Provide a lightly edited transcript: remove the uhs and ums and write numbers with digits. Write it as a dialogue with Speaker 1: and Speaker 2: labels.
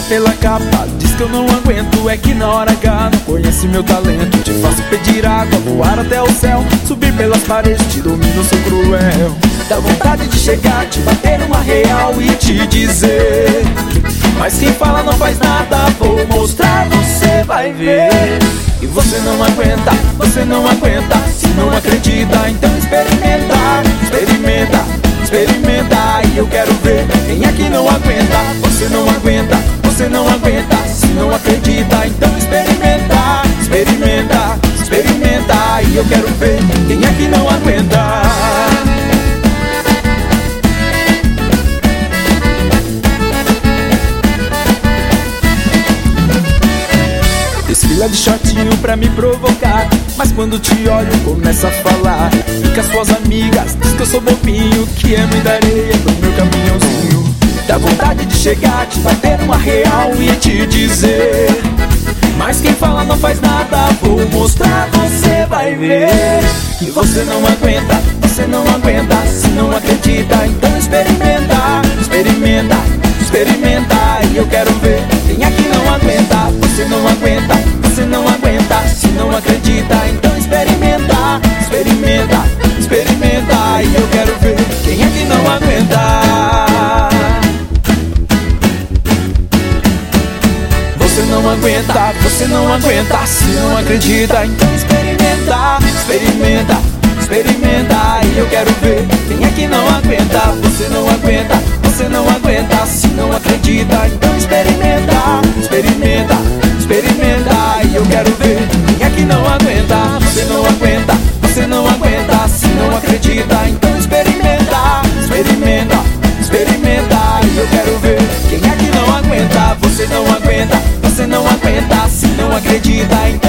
Speaker 1: pela capa, diz que eu não aguento. É que na hora H não conhece meu talento. Te faço pedir água, voar até o céu, subir pelas paredes, te domino, sou cruel. Dá vontade de chegar, te bater uma real e te dizer: mas quem fala não faz nada, vou mostrar, você vai ver. E você não aguenta, você não aguenta. Se não acredita, então experimenta. Experimenta, experimenta. E eu quero ver quem é que não aguenta. Você não aguenta, você não aguenta. Se não acredita, então experimenta. Experimenta, experimenta. E eu quero ver quem é que não aguenta. Desfila de shortinho pra me provocar, mas quando te olho começa a falar. Fica suas amigas, diz que eu sou bobinho, que é muita areia pro meu caminhãozinho. Dá vontade de chegar, te bater uma real e te dizer: mas quem fala não faz nada, vou mostrar, você vai ver. E você não aguenta, você não aguenta. Se não acredita, então experimenta. Experimenta, experimenta. E eu quero ver quem é que não aguenta. Você não aguenta, você não aguenta. Se não acredita, então experimenta. Experimenta, experimenta. E eu quero ver quem é que não aguenta. Você não aguenta, você não aguenta. Se não acredita, então experimenta. Experimenta, experimenta. E eu quero ver quem é que não aguenta. Você não aguenta, você não aguenta. Se não acredita, então experimenta. Experimenta, experimenta. E eu quero ver quem é que não aguenta. Você não aguenta, você não aguenta. Se não acredita, então experimenta. Experimenta, experimenta. E eu quero ver quem é que não aguenta. Você não aguenta, você não aguenta. Se não acredita, então